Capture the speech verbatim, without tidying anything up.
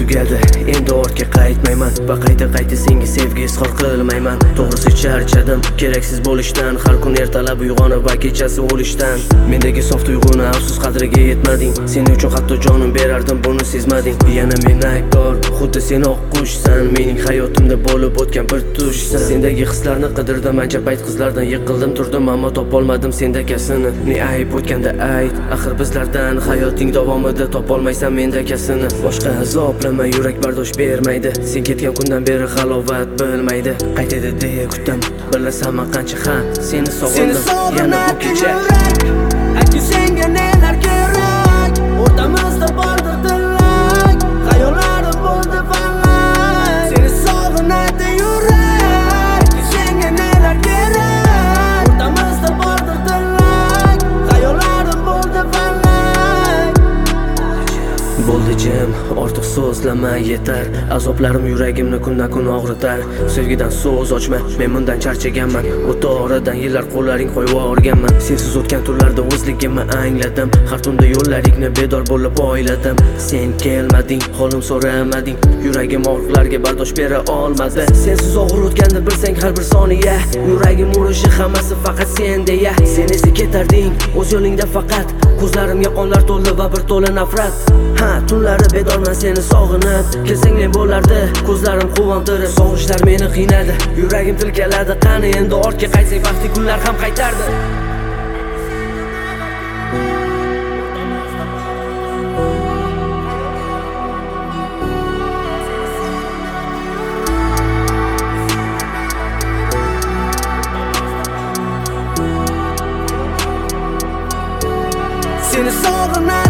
tugadi, endi ortga qaytmayman va qayta qayta senga sevgi izhor qilmayman. To'g'risi charchadim keraksiz bo'lishdan, har kun ertalab uyg'onib va kechasi o'lishdan. Mendagi sof tuyg'uni afsus qadriga yetmading, sening uchun hatto jonim berardim, buni sezmading. Yana men aybdor, xuddi sen oqqushsan, mening hayotimda bo'lib o'tgan bir tushsan. Sendagi hislarni qidirdim, ancha payt qizlardan yiqildim turdim, ammo topolmadim sendakasini. Ne ayb o'tganda ayt, axir bizlardan hayoting davomida topolmaysan mendakasini. Boshqa azoblama, yurak bardosh bermaydi, sen ketgan kundan beri halovat bilmaydi. Qaytadi deya kutdim, bilasanmi qancha ha seni sog'indim. Yana bu kecha aytchi senga nelar kerak, o'rtamizda bordir tilak, xayollarim bo'ldi falak. Seni sog'inadi yurak, aytchi senga nelar kerak, o'rtamizda bordir tilak, xayollarim bo'ldi falak. Bo'ldi jim, ortiq so'zlama yetar, azoblarim yuragimni kundan kun og'ritar. Sevgidan so'z ochma, men bundan charchaganman, o'ta oradan yillar qo'llaring qo'yib o'rganman. Sensiz o'tgan turlarda o'zligimni angladim, har tunda yo'llaringni bedor bo'lib oyladim. Sen kelmading, holim so'ramading, yuragim og'riqlarga bardosh bera olmadi. Sensiz og'ir o'tganini bilsang har bir soniya, yuragim urishi hammasi faqat sen deya. Sen esa ketarding o'z yo'lingda faqat, ko'zlarimga qonlar to'ldi va bir to'la nafrat. Ha, tunlari bedorman seni sog'inib, kelsang men bo'lardi ko'zlarim quvontirib. Sog'ishlar meni qiynadi, yuragim tilkaladi, qani endi ortga qaytsak baxtli kunlar ham qaytardi. Seni sog'inadi